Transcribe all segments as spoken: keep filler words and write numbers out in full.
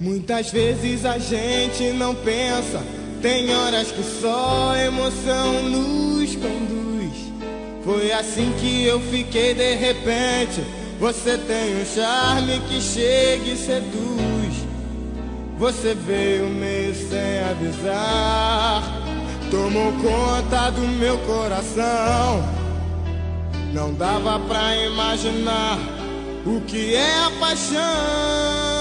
Muitas vezes a gente não pensa, tem horas que só a emoção nos conduz. Foi assim que eu fiquei de repente. Você tem um charme que chega e seduz. Você veio meio sem avisar, tomou conta do meu coração. Não dava pra imaginar o que é a paixão.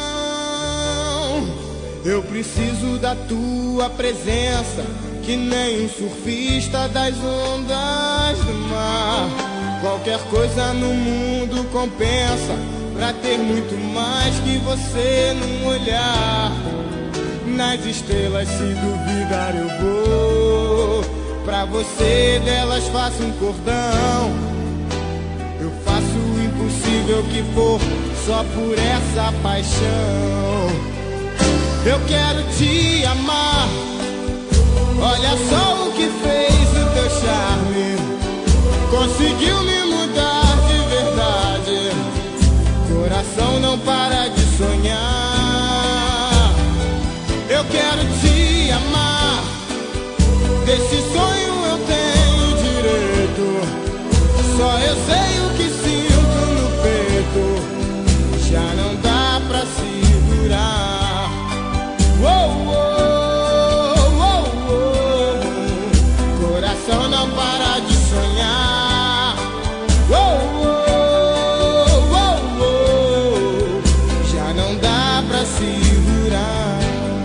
Eu preciso da tua presença, que nem um surfista das ondas do mar. Qualquer coisa no mundo compensa, pra ter muito mais que você num olhar. Nas estrelas, se duvidar eu vou, pra você delas faço um cordão. Eu faço o impossível que for, só por essa paixão. Eu quero te amar, olha só o que fez o teu charme. Conseguiu me mudar de verdade, coração não para de sonhar. Eu quero te amar, desse sonho eu tenho direito. Só eu sei o que sinto no peito, já não dá pra segurar. Uou, uou, uou, uou. Coração não para de sonhar. Uou, uou, uou, uou. Já não dá pra segurar.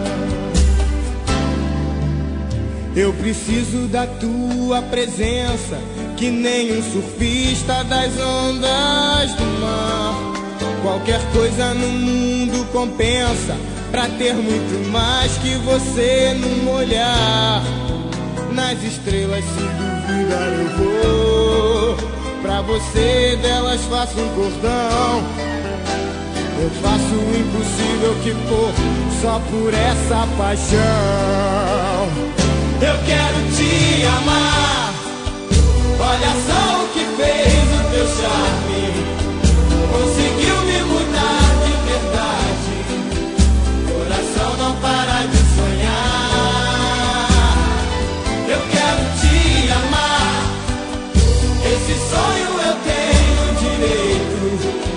Eu preciso da tua presença, que nem um surfista das ondas do mar. Qualquer coisa no mundo compensa, pra ter muito mais que você num olhar. Nas estrelas, se duvidar eu vou, pra você delas faço um cordão. Eu faço o impossível que for, só por essa paixão. Eu quero te amar, olha só o que fez o teu charme. Conseguiu me mudar de verdade, coração não para de sonhar. Eu quero te amar, esse sonho eu tenho direito.